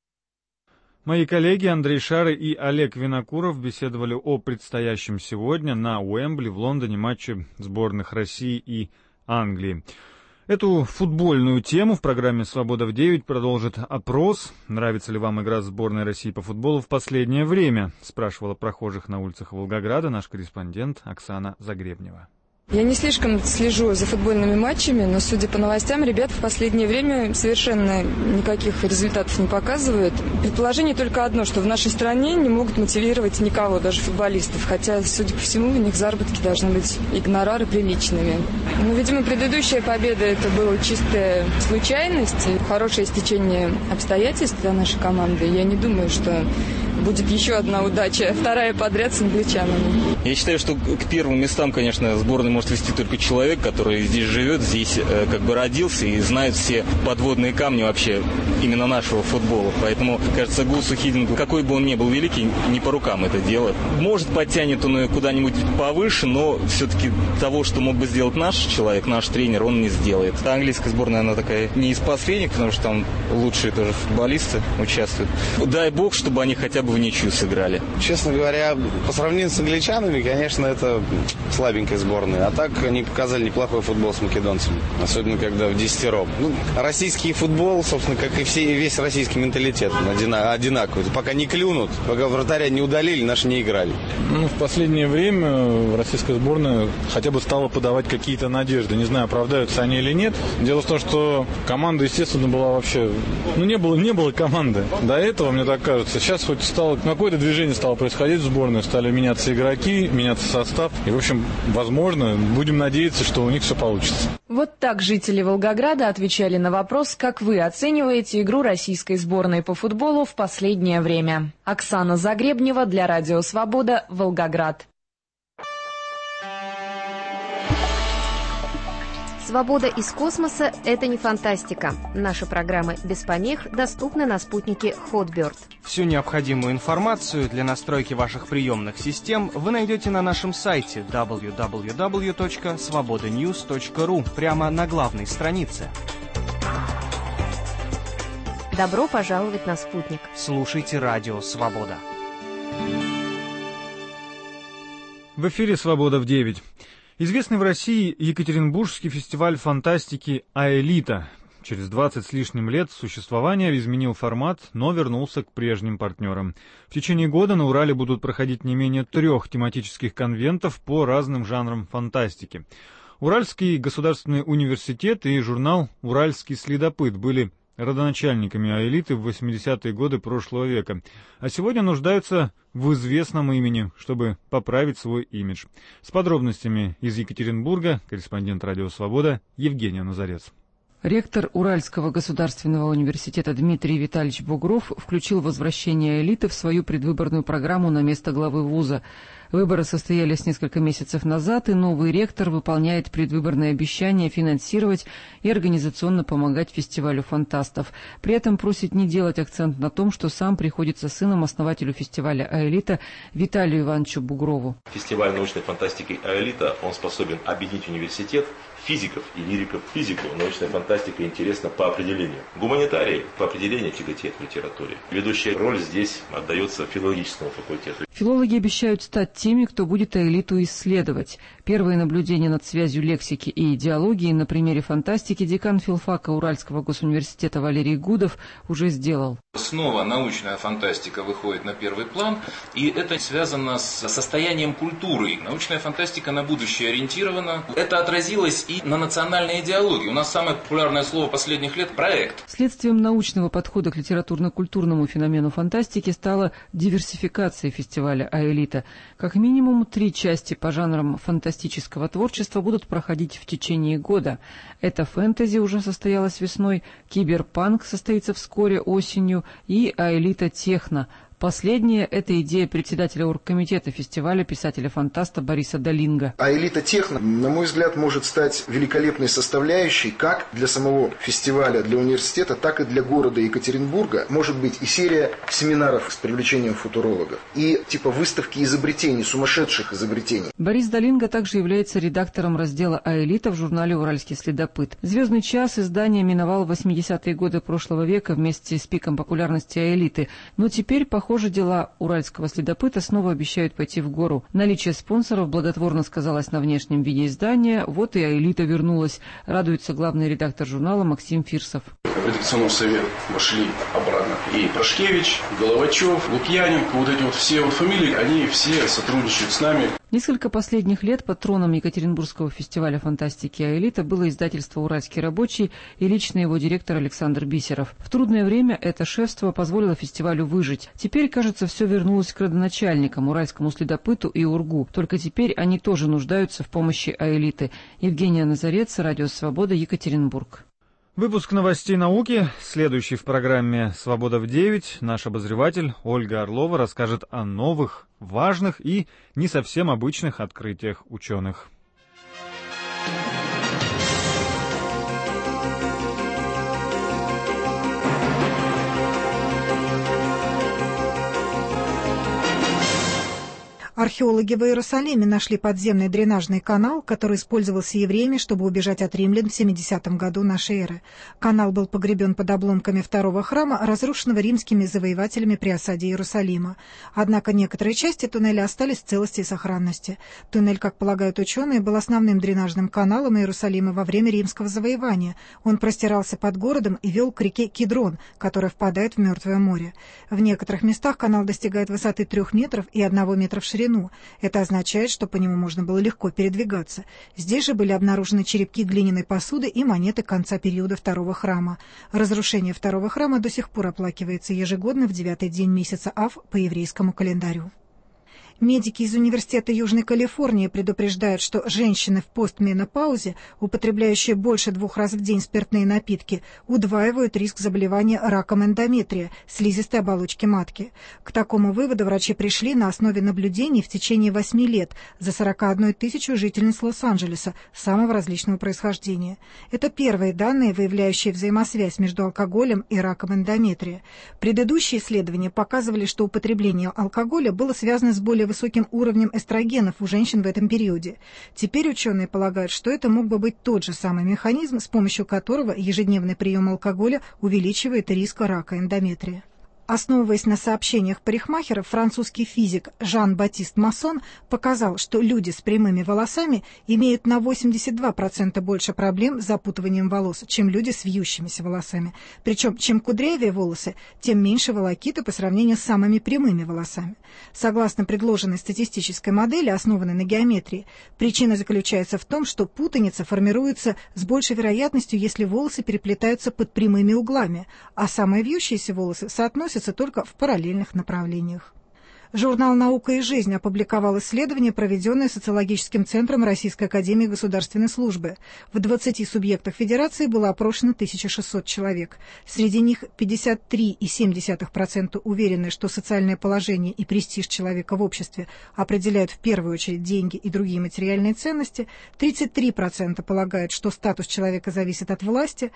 Мои коллеги Андрей Шарый и Олег Винокуров беседовали о предстоящем сегодня на Уэмбли в Лондоне матче сборных России и Англии. Эту футбольную тему в программе «Свобода в 9» продолжит опрос. Нравится ли вам игра сборной России по футболу в последнее время? Спрашивала прохожих на улицах Волгограда наш корреспондент Оксана Загребнева. Я не слишком слежу за футбольными матчами, но, судя по новостям, ребята в последнее время совершенно никаких результатов не показывают. Предположение только одно, что в нашей стране не могут мотивировать никого, даже футболистов, хотя, судя по всему, у них заработки должны быть и гонорары приличными. Но, видимо, предыдущая победа – это была чистая случайность, хорошее стечение обстоятельств для нашей команды. Я не думаю, что будет еще одна удача, вторая подряд с англичанами. Я считаю, что к первым местам, конечно, сборной может вести только человек, который здесь живет, здесь как бы родился и знает все подводные камни вообще именно нашего футбола. Поэтому, кажется, Гусу Хиддинку, какой бы он ни был великий, не по рукам это дело. Может, подтянет он ее куда-нибудь повыше, но все-таки того, что мог бы сделать наш человек, наш тренер, он не сделает. Английская сборная, она такая не из последних, потому что там лучшие тоже футболисты участвуют. Дай бог, чтобы они хотя бы в ничью сыграли. Честно говоря, по сравнению с англичанами, конечно, это слабенькая сборная. А так они показали неплохой футбол с македонцами. Особенно, когда в десятером. Российский футбол, собственно, как и весь российский менталитет, одинаковый. Пока не клюнут, пока вратаря не удалили, наши не играли. В последнее время российская сборная хотя бы стала подавать какие-то надежды. Не знаю, оправдаются они или нет. Дело в том, что команда, естественно, была вообще... не было команды. До этого, мне так кажется. Сейчас хоть стало какое-то движение стало происходить в сборной, стали меняться игроки, меняться состав. И, в общем, возможно, будем надеяться, что у них все получится. Вот так жители Волгограда отвечали на вопрос, как вы оцениваете игру российской сборной по футболу в последнее время. Оксана Загребнева для Радио Свобода, Волгоград. Свобода из космоса – это не фантастика. Наши программы без помех доступны на спутнике Hotbird. Всю необходимую информацию для настройки ваших приемных систем вы найдете на нашем сайте www.svobodanews.ru прямо на главной странице. Добро пожаловать на спутник. Слушайте Радио Свобода. В эфире «Свобода в 9». Известный в России Екатеринбургский фестиваль фантастики «Аэлита» через 20 с лишним лет существования изменил формат, но вернулся к прежним партнерам. В течение года на Урале будут проходить не менее 3 тематических конвентов по разным жанрам фантастики. Уральский государственный университет и журнал «Уральский следопыт» были родоначальниками «Аэлиты» в 80-е годы прошлого века, а сегодня нуждаются в известном имени, чтобы поправить свой имидж. С подробностями из Екатеринбурга корреспондент «Радио Свобода» Евгения Назарец. Ректор Уральского государственного университета Дмитрий Витальевич Бугров включил возвращение «Элиты» в свою предвыборную программу на место главы вуза. Выборы состоялись несколько месяцев назад, и новый ректор выполняет предвыборное обещание финансировать и организационно помогать фестивалю фантастов. При этом просит не делать акцент на том, что сам приходится сыном основателю фестиваля «Аэлита» Виталию Ивановичу Бугрову. Фестиваль научной фантастики «Аэлита», он способен объединить университет, физиков и лириков. Физику научная фантастика интересна по определению. Гуманитарий по определению тяготеет в литературе. Ведущая роль здесь отдается филологическому факультету. Филологи обещают стать теми, кто будет «Аэлиту» исследовать. Первые наблюдения над связью лексики и идеологии на примере фантастики декан филфака Уральского госуниверситета Валерий Гудов уже сделал. Снова научная фантастика выходит на первый план, и это связано с состоянием культуры. Научная фантастика на будущее ориентирована. Это отразилось и на национальной идеологии. У нас самое популярное слово последних лет – проект. Следствием научного подхода к литературно-культурному феномену фантастики стала диверсификация фестиваля «Аэлита». Как минимум 3 части по жанрам фантастического творчества будут проходить в течение года. Это фэнтези уже состоялось весной, киберпанк состоится вскоре осенью и «Аэлита техно». Последнее – это идея председателя оргкомитета фестиваля писателя-фантаста Бориса Долинга. «Аэлита техно», на мой взгляд, может стать великолепной составляющей как для самого фестиваля, для университета, так и для города Екатеринбурга. Может быть и серия семинаров с привлечением футурологов, и типа выставки изобретений, сумасшедших изобретений. Борис Долинга также является редактором раздела «Аэлита» в журнале «Уральский следопыт». «Звездный час» издание миновал 80-е годы прошлого века вместе с пиком популярности «Аэлиты», но теперь, похоже, дела Уральского следопыта снова обещают пойти в гору. Наличие спонсоров благотворно сказалось на внешнем виде издания, вот и «Аэлита» вернулась, радуется главный редактор журнала Максим Фирсов. В редакционный совет вошли обратно и Прошкевич, Головачев, Лукьяненко, вот эти вот все фамилии, они все сотрудничают с нами. Несколько последних лет патроном Екатеринбургского фестиваля фантастики «Аэлита» было издательство «Уральский рабочий» и лично его директор Александр Бисеров. В трудное время это шефство позволило фестивалю выжить. Теперь, кажется, все вернулось к родоначальникам, Уральскому следопыту и УРГУ. Только теперь они тоже нуждаются в помощи «Аэлиты». Евгения Назарец, Радио Свобода, Екатеринбург. Выпуск новостей науки, следующий в программе «Свобода в 9». Наш обозреватель Ольга Орлова расскажет о новых, важных и не совсем обычных открытиях ученых. Археологи в Иерусалиме нашли подземный дренажный канал, который использовался евреями, чтобы убежать от римлян в 70-м году нашей эры. Канал был погребен под обломками второго храма, разрушенного римскими завоевателями при осаде Иерусалима. Однако некоторые части туннеля остались в целости и сохранности. Туннель, как полагают ученые, был основным дренажным каналом Иерусалима во время римского завоевания. Он простирался под городом и вел к реке Кидрон, которая впадает в Мертвое море. В некоторых местах канал достигает высоты 3 метров и 1 метра в ширину. Это означает, что по нему можно было легко передвигаться. Здесь же были обнаружены черепки глиняной посуды и монеты конца периода второго храма. Разрушение второго храма до сих пор оплакивается ежегодно в 9-й день месяца Ав по еврейскому календарю. Медики из Университета Южной Калифорнии предупреждают, что женщины в постменопаузе, употребляющие больше 2 раз в день спиртные напитки, удваивают риск заболевания раком эндометрия, слизистой оболочки матки. К такому выводу врачи пришли на основе наблюдений в течение 8 лет за 41 тысячу жительниц Лос-Анджелеса самого различного происхождения. Это первые данные, выявляющие взаимосвязь между алкоголем и раком эндометрия. Предыдущие исследования показывали, что употребление алкоголя было связано с более высоким уровнем эстрогенов у женщин в этом периоде. Теперь ученые полагают, что это мог бы быть тот же самый механизм, с помощью которого ежедневный прием алкоголя увеличивает риск рака эндометрия. Основываясь на сообщениях парикмахеров, французский физик Жан-Батист Массон показал, что люди с прямыми волосами имеют на 82% больше проблем с запутыванием волос, чем люди с вьющимися волосами. Причем, чем кудрявее волосы, тем меньше волокиты по сравнению с самыми прямыми волосами. Согласно предложенной статистической модели, основанной на геометрии, причина заключается в том, что путаница формируется с большей вероятностью, если волосы переплетаются под прямыми углами, а самые вьющиеся волосы соотносятся только в параллельных направлениях. Журнал «Наука и жизнь» опубликовал исследование, проведенное социологическим центром Российской академии государственной службы. В 20 субъектах Федерации было опрошено 1600 человек. Среди них 53,7% уверены, что социальное положение и престиж человека в обществе определяют в первую очередь деньги и другие материальные ценности, 33% полагают, что статус человека зависит от власти,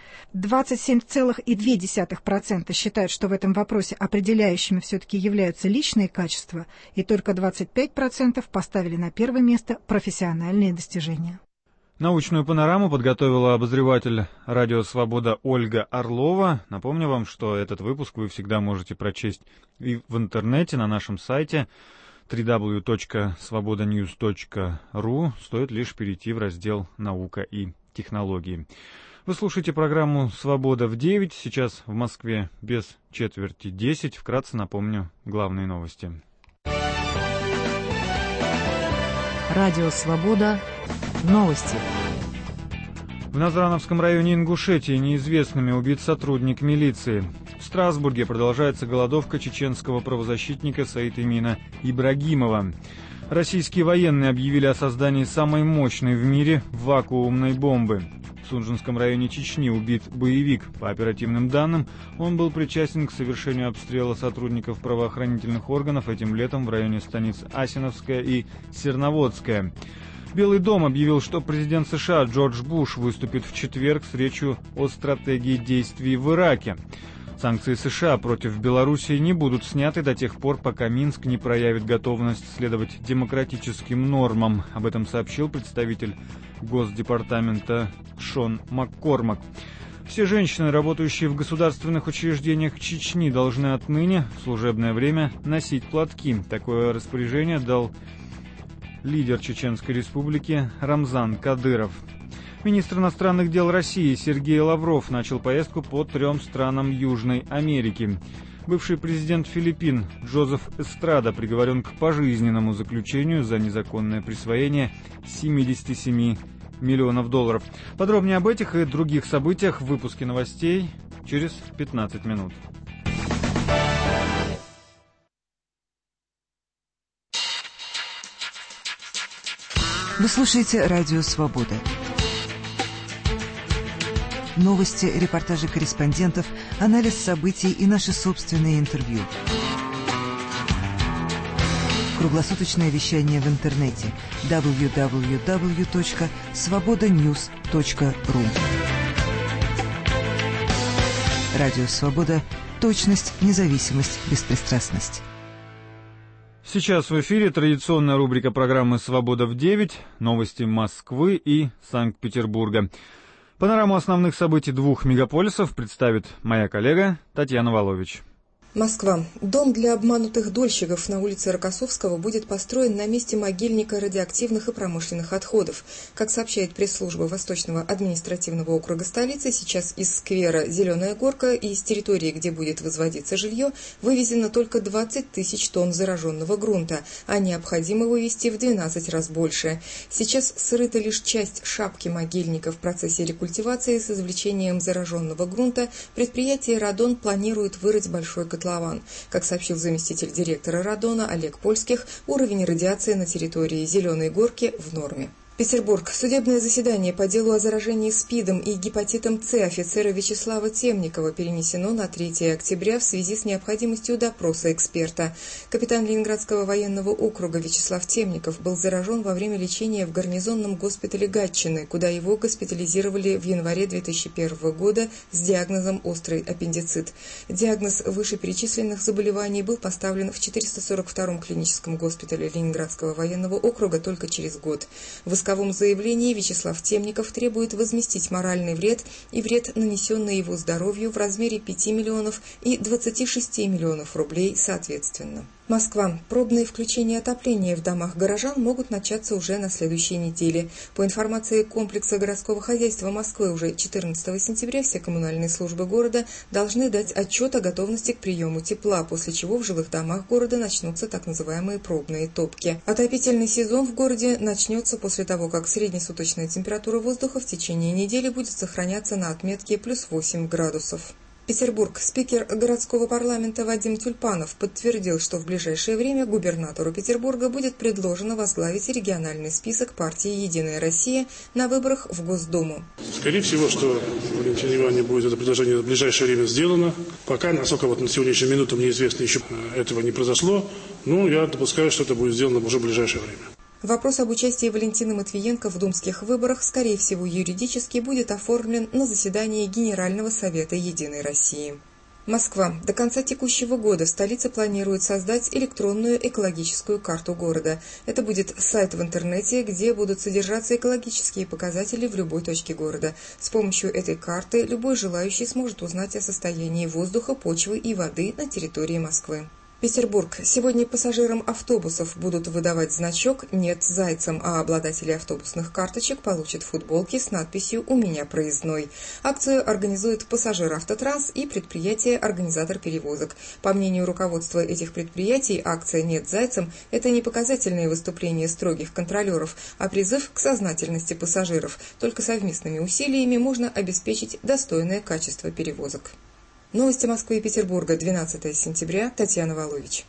27,2% считают, что в этом вопросе определяющими все-таки являются личные качества, и только 25% поставили на первое место профессиональные достижения. Научную панораму подготовила обозреватель «Радио Свобода» Ольга Орлова. Напомню вам, что этот выпуск вы всегда можете прочесть и в интернете на нашем сайте www.svobodanews.ru. Стоит лишь перейти в раздел «Наука и технологии». Вы слушаете программу «Свобода в 9». Сейчас в Москве без 9:45. Вкратце напомню главные новости. Радио «Свобода». Новости. В Назрановском районе Ингушетии неизвестными убит сотрудник милиции. В Страсбурге продолжается голодовка чеченского правозащитника Саид-Эмина Ибрагимова. Российские военные объявили о создании самой мощной в мире вакуумной бомбы. В Сунжинском районе Чечни убит боевик. По оперативным данным, он был причастен к совершению обстрела сотрудников правоохранительных органов этим летом в районе станиц Асиновская и Серноводская. Белый дом объявил, что президент США Джордж Буш выступит в четверг с речью о стратегии действий в Ираке. Санкции США против Белоруссии не будут сняты до тех пор, пока Минск не проявит готовность следовать демократическим нормам. Об этом сообщил представитель Госдепартамента Шон Маккормак. Все женщины, работающие в государственных учреждениях Чечни, должны отныне в служебное время носить платки. Такое распоряжение дал лидер Чеченской республики Рамзан Кадыров. Министр иностранных дел России Сергей Лавров начал поездку по 3 странам Южной Америки. Бывший президент Филиппин Джозеф Эстрада приговорен к пожизненному заключению за незаконное присвоение $77 миллионов. Подробнее об этих и других событиях в выпуске новостей через 15 минут. Вы слушаете «Радио Свобода». Новости, репортажи корреспондентов, анализ событий и наши собственные интервью. Круглосуточное вещание в интернете www.svobodanews.ru. Радио Свобода. Точность, независимость, беспристрастность. Сейчас в эфире традиционная рубрика программы «Свобода в 9», новости Москвы и Санкт-Петербурга. Панораму основных событий двух мегаполисов представит моя коллега Татьяна Волович. Москва. Дом для обманутых дольщиков на улице Рокоссовского будет построен на месте могильника радиоактивных и промышленных отходов. Как сообщает пресс-служба Восточного административного округа столицы, сейчас из сквера «Зеленая горка» и из территории, где будет возводиться жилье, вывезено только 20 тысяч тонн зараженного грунта, а необходимо вывезти в 12 раз больше. Сейчас срыта лишь часть шапки могильника. В процессе рекультивации с извлечением зараженного грунта предприятие «Радон» планирует вырыть большой котлован. Как сообщил заместитель директора «Радона» Олег Польских, уровень радиации на территории «Зеленой горки» в норме. Петербург. Судебное заседание по делу о заражении СПИДом и гепатитом С офицера Вячеслава Темникова перенесено на 3 октября в связи с необходимостью допроса эксперта. Капитан Ленинградского военного округа Вячеслав Темников был заражен во время лечения в гарнизонном госпитале Гатчины, куда его госпитализировали в январе 2001 года с диагнозом острый аппендицит. Диагноз вышеперечисленных заболеваний был поставлен в 442-м клиническом госпитале Ленинградского военного округа только через год. В исковом заявлении Вячеслав Темников требует возместить моральный вред и вред, нанесенный его здоровью, в размере 5 миллионов и 26 миллионов рублей соответственно. Москва. Пробные включения отопления в домах горожан могут начаться уже на следующей неделе. По информации комплекса городского хозяйства Москвы, уже 14 сентября все коммунальные службы города должны дать отчет о готовности к приему тепла, после чего в жилых домах города начнутся так называемые пробные топки. Отопительный сезон в городе начнется после того, как среднесуточная температура воздуха в течение недели будет сохраняться на отметке плюс 8 градусов. Петербург. Спикер городского парламента Вадим Тюльпанов подтвердил, что в ближайшее время губернатору Петербурга будет предложено возглавить региональный список партии «Единая Россия» на выборах в Госдуму. Скорее всего, что Валентине Ивановне будет это предложение в ближайшее время сделано. Пока, насколько вот на сегодняшнюю минуту мне известно, еще этого не произошло, но я допускаю, что это будет сделано уже в ближайшее время. Вопрос об участии Валентины Матвиенко в думских выборах, скорее всего, юридически будет оформлен на заседании Генерального совета «Единой России». Москва. До конца текущего года столица планирует создать электронную экологическую карту города. Это будет сайт в интернете, где будут содержаться экологические показатели в любой точке города. С помощью этой карты любой желающий сможет узнать о состоянии воздуха, почвы и воды на территории Москвы. Петербург. Сегодня пассажирам автобусов будут выдавать значок «Нет зайцам», а обладатели автобусных карточек получат футболки с надписью «У меня проездной». Акцию организует «Пассажиравтотранс» и предприятие-организатор перевозок. По мнению руководства этих предприятий, акция «Нет зайцам» – это не показательные выступления строгих контролеров, а призыв к сознательности пассажиров. Только совместными усилиями можно обеспечить достойное качество перевозок. Новости Москвы и Петербурга, 12 сентября, Татьяна Волович.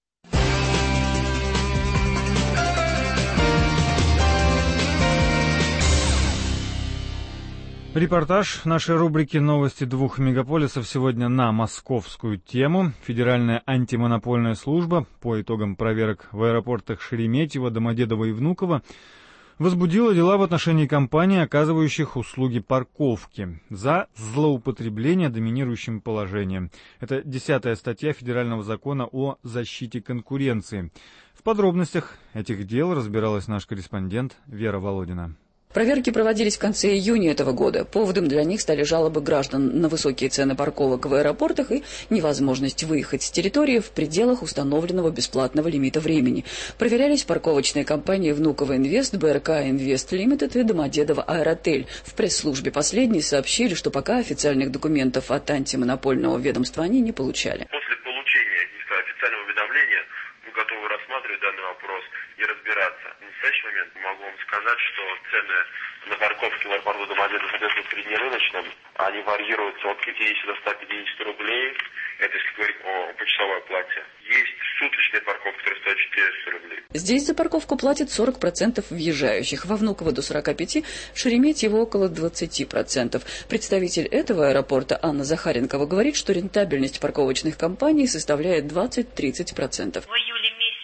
Репортаж нашей рубрики «Новости двух мегаполисов» сегодня на московскую тему. Федеральная антимонопольная служба по итогам проверок в аэропортах Шереметьево, Домодедово и Внуково возбудила дела в отношении компаний, оказывающих услуги парковки, за злоупотребление доминирующим положением. Это 10-я статья Федерального закона о защите конкуренции. В подробностях этих дел разбиралась наш корреспондент Вера Володина. Проверки проводились в конце июня этого года. Поводом для них стали жалобы граждан на высокие цены парковок в аэропортах и невозможность выехать с территории в пределах установленного бесплатного лимита времени. Проверялись парковочные компании «Внуково Инвест», «БРК Инвест Лимитед» и «Домодедово Аэротель». В пресс-службе последней сообщили, что пока официальных документов от антимонопольного ведомства они не получали. После получения официального уведомления мы готовы рассматривать данный вопрос и разбираться. В настоящий момент могу вам сказать, что цены на парковке в аэропорту Домодедово соответствуют среднерыночным. Они варьируются от 50 до 150 рублей. Это если говорить о почасовой оплате. Есть суточная парковка, которая стоит 400 рублей. Здесь за парковку платят 40% въезжающих. Во Внуково до 45%, в Шереметьево около 20%. Представитель этого аэропорта Анна Захаренкова говорит, что рентабельность парковочных компаний составляет 20-30%. В июле месяце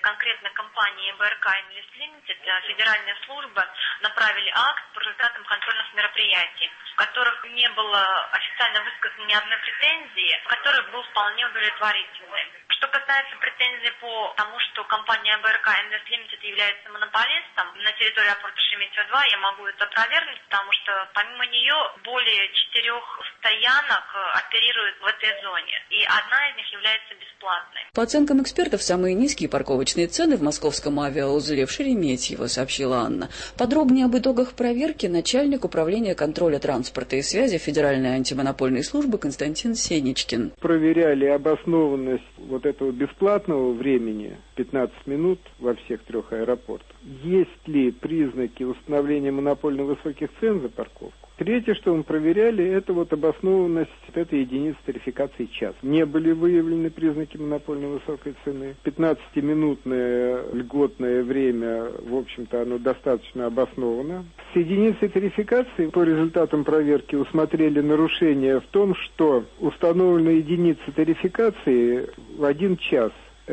конкретно компании БРК Invest Limited, федеральные службы направили акт по результатам контрольных мероприятий, в которых не было официально высказано ни одной претензии, который был вполне удовлетворительный. Что касается претензий по тому, что компания БРК Invest Limited является монополистом на территории аэропорта Шереметьево-2, я могу это опровергнуть, потому что помимо нее более 4 стоянок оперируют в этой зоне, и одна из них является бесплатной. По оценкам экспертов, самые низкие парковочные цены в московском авиаузле в Шереметьево, сообщила Анна. Подробнее об итогах проверки начальник управления контроля транспорта и связи Федеральной антимонопольной службы Константин Сенечкин. Проверяли обоснованность вот этого бесплатного времени 15 минут во всех 3 аэропортах. Есть ли признаки установления монопольно высоких цен за парковку? Третье, что мы проверяли, это вот обоснованность этой единицы тарификации час. Не были выявлены признаки монопольно высокой цены. 15-минутное льготное время, в общем-то, оно достаточно обосновано. С единицей тарификации по результатам проверки усмотрели нарушение в том, что установлена единица тарификации в 1 час.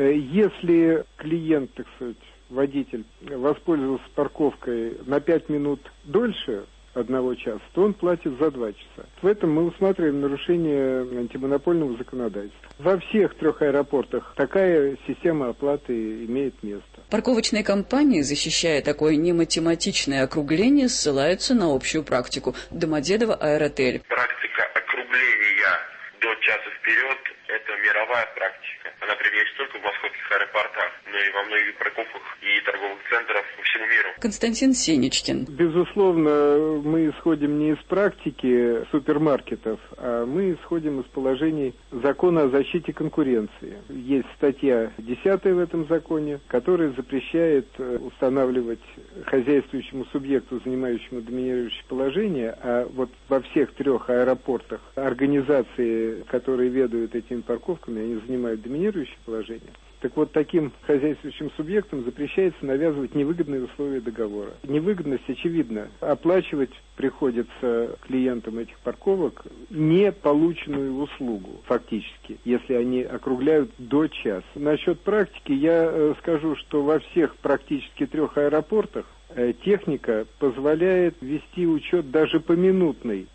Если клиент, так сказать, водитель, воспользовался парковкой на 5 минут дольше 1 часа, то он платит за 2 часа. В этом мы усматриваем нарушение антимонопольного законодательства. Во всех 3 аэропортах такая система оплаты имеет место. Парковочные компании, защищая такое нематематичное округление, ссылаются на общую практику. Домодедово Аэротель. Практика округления до часа вперед – это мировая практика. Она применяется не только в московских аэропортах, но и во многих парковках и торговых центрах по всему миру. Константин Сенечкин. Безусловно, мы исходим не из практики супермаркетов, а мы исходим из положений закона о защите конкуренции. Есть статья 10 в этом законе, которая запрещает устанавливать хозяйствующему субъекту, занимающему доминирующее положение, а вот во всех 3 аэропортах организации, которые ведают этими парковками, они занимают доминирующее положение. Так вот, таким хозяйствующим субъектам запрещается навязывать невыгодные условия договора. Невыгодность очевидна. Оплачивать приходится клиентам этих парковок не полученную услугу, фактически, если они округляют до часа. Насчет практики я скажу, что во всех практически 3 аэропортах техника позволяет вести учет даже поминутный.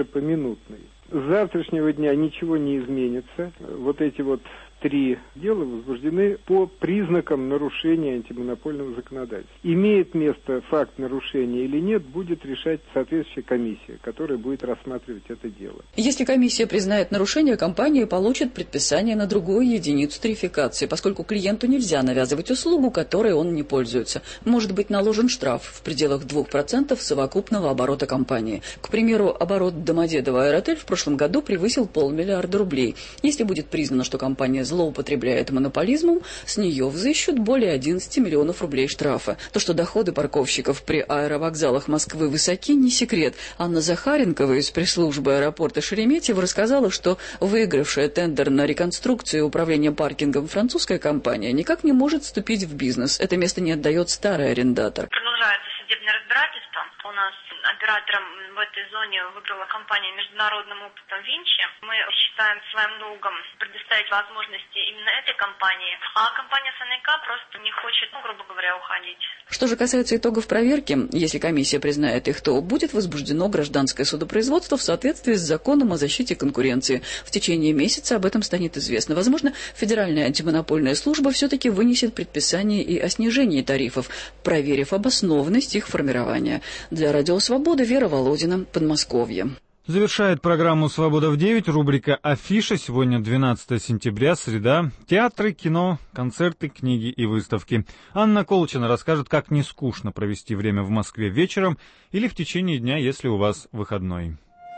С завтрашнего дня ничего не изменится. Вот эти вот 3 дела возбуждены по признакам нарушения антимонопольного законодательства. Имеет место факт нарушения или нет, будет решать соответствующая комиссия, которая будет рассматривать это дело. Если комиссия признает нарушение, компания получит предписание на другую единицу тарификации, поскольку клиенту нельзя навязывать услугу, которой он не пользуется. Может быть наложен штраф в пределах 2% совокупного оборота компании. К примеру, оборот Домодедово Аэротель в прошлом году превысил 500 миллиарда рублей. Если будет признано, что компания злоупотребляет монополизмом, с нее взыщут более 11 миллионов рублей штрафа. То, что доходы парковщиков при аэровокзалах Москвы высоки, не секрет. Анна Захаренкова из пресс-службы аэропорта Шереметьево рассказала, что выигравшая тендер на реконструкцию и управление паркингом французская компания никак не может вступить в бизнес. Это место не отдает старый арендатор. Продолжается судебное разбирательство. У нас оператором в этой зоне выбрала компания международным опытом Винчи. Мы считаем своим долгом предоставить возможности именно этой компании, а компания СНК просто не хочет, грубо говоря, уходить. Что же касается итогов проверки, если комиссия признает их, то будет возбуждено гражданское судопроизводство в соответствии с законом о защите конкуренции. В течение месяца об этом станет известно. Возможно, Федеральная антимонопольная служба все-таки вынесет предписание и о снижении тарифов, проверив обоснованность их формирования. Для Радио Свобода Вера Володина, Подмосковье. Завершает программу «Свобода в 9» рубрика «Афиша». Сегодня 12 сентября, среда. Театры, кино, концерты, книги и выставки. Анна Колчина расскажет, как не скучно провести время в Москве вечером или в течение дня, если у вас выходной.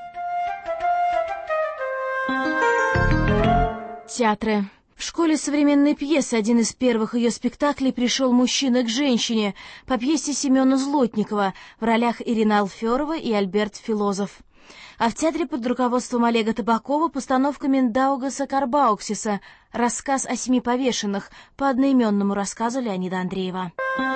Театры. В школе современной пьесы один из первых ее спектаклей «Пришел мужчина к женщине» по пьесе Семена Злотникова в ролях Ирина Алферова и Альберт Филозов. А в театре под руководством Олега Табакова постановка Миндаугаса Карбауксиса «Рассказ о 7 повешенных» по одноименному рассказу Леонида Андреева.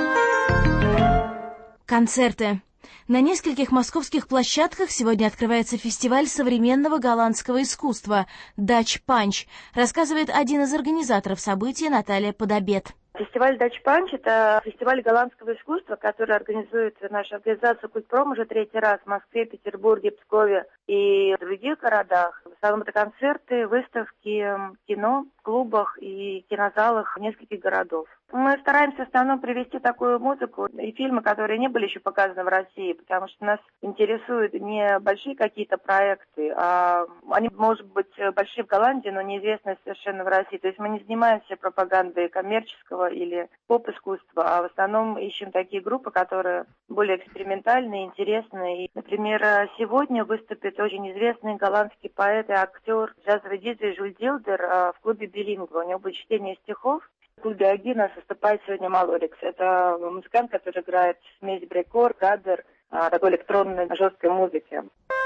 Концерты. На нескольких московских площадках сегодня открывается фестиваль современного голландского искусства «Дач Панч», рассказывает один из организаторов события Наталья Подобед. Фестиваль «Дач-Панч» — это фестиваль голландского искусства, который организует наша организация «Культпром» уже третий раз в Москве, Петербурге, Пскове и в других городах. В основном это концерты, выставки, кино в клубах и кинозалах нескольких городов. Мы стараемся в основном привести такую музыку и фильмы, которые не были еще показаны в России, потому что нас интересуют не большие какие-то проекты, а они, может быть, большие в Голландии, но неизвестные совершенно в России. То есть мы не занимаемся пропагандой коммерческого или поп-искусства, а в основном ищем такие группы, которые более экспериментальные, интересные. И, например, сегодня выступит очень известный голландский поэт и актер, джазовый диджей Жюль Дилдер в клубе «Билингва». У него будет чтение стихов. В клубе «Агинас» выступает сегодня Малорикс. Это музыкант, который играет смесь брейкор, гаддер, такой электронной жесткой музыки.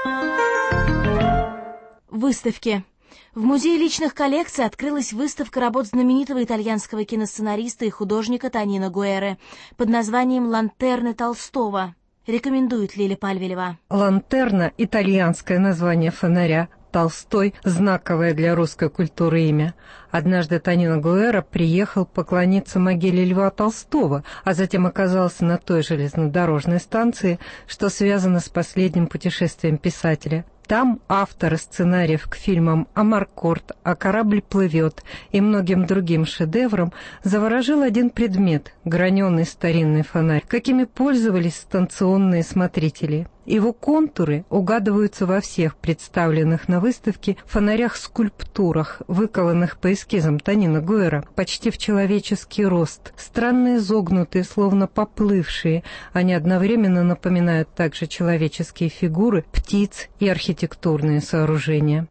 Выставки. В Музее личных коллекций открылась выставка работ знаменитого итальянского киносценариста и художника Тонино Гуэры под названием «Лантерны Толстого». Рекомендует Лиля Пальвелева. «Лантерна» — итальянское название фонаря. Толстой — знаковое для русской культуры имя. Однажды Тонино Гуэра приехал поклониться могиле Льва Толстого, а затем оказался на той железнодорожной станции, что связано с последним путешествием писателя. Там авторы сценариев к фильмам «Амаркорд», «А корабль плывет» и многим другим шедеврам заворожил один предмет — граненый старинный фонарь, какими пользовались станционные смотрители. Его контуры угадываются во всех представленных на выставке фонарях-скульптурах, выколанных по эскизам Тонино Гуэра, почти в человеческий рост, странно изогнутые, словно поплывшие. Они одновременно напоминают также человеческие фигуры, птиц и архитектурные сооружения.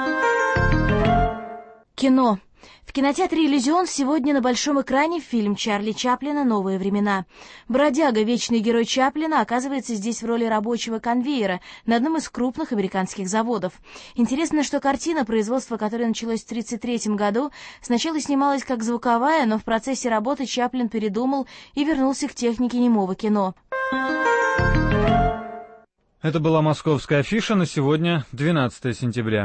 Кино. В кинотеатре «Иллюзион» сегодня на большом экране фильм Чарли Чаплина «Новые времена». Бродяга, вечный герой Чаплина, оказывается здесь в роли рабочего конвейера на одном из крупных американских заводов. Интересно, что картина, производство которой началось в 1933 году, сначала снималась как звуковая, но в процессе работы Чаплин передумал и вернулся к технике немого кино. Это была московская афиша на сегодня, 12 сентября.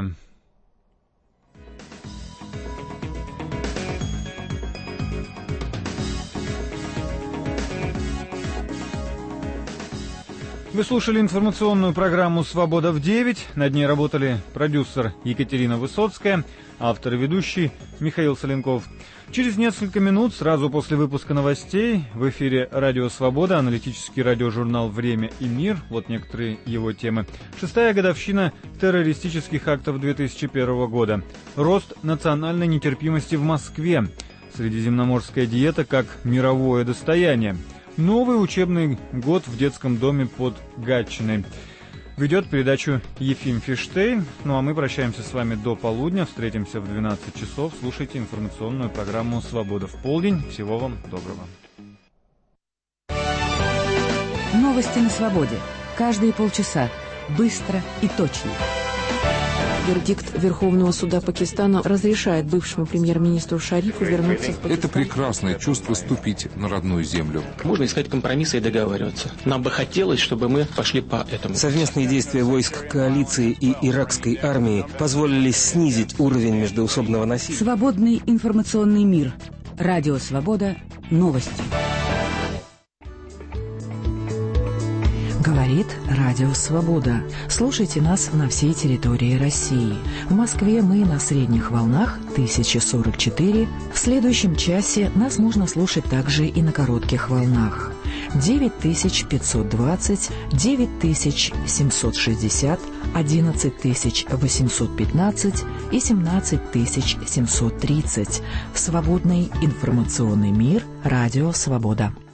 Вы слушали информационную программу «Свобода в 9». Над ней работали продюсер Екатерина Высоцкая, автор и ведущий Михаил Соленков. Через несколько минут, сразу после выпуска новостей, в эфире «Радио Свобода», аналитический радиожурнал «Время и мир». Вот некоторые его темы. 6-я годовщина террористических актов 2001 года. Рост национальной нетерпимости в Москве. Средиземноморская диета как мировое достояние. Новый учебный год в детском доме под Гатчиной. Ведет передачу Ефим Фиштейн. Ну а мы прощаемся с вами до полудня. Встретимся в 12 часов. Слушайте информационную программу «Свобода в полдень». Всего вам доброго. Новости на свободе. Каждые полчаса. Быстро и точно. Вердикт Верховного суда Пакистана разрешает бывшему премьер-министру Шарифу вернуться в Пакистан. Это прекрасное чувство ступить на родную землю. Можно искать компромиссы и договариваться. Нам бы хотелось, чтобы мы пошли по этому. Совместные действия войск коалиции и иракской армии позволили снизить уровень междоусобного насилия. Свободный информационный мир. Радио Свобода. Новости. Говорит Радио Свобода. Слушайте нас на всей территории России. В Москве мы на средних волнах 1044. В следующем часе нас можно слушать также и на коротких волнах. 9520, 9760, 11815 и 17730. Свободный информационный мир. Радио Свобода.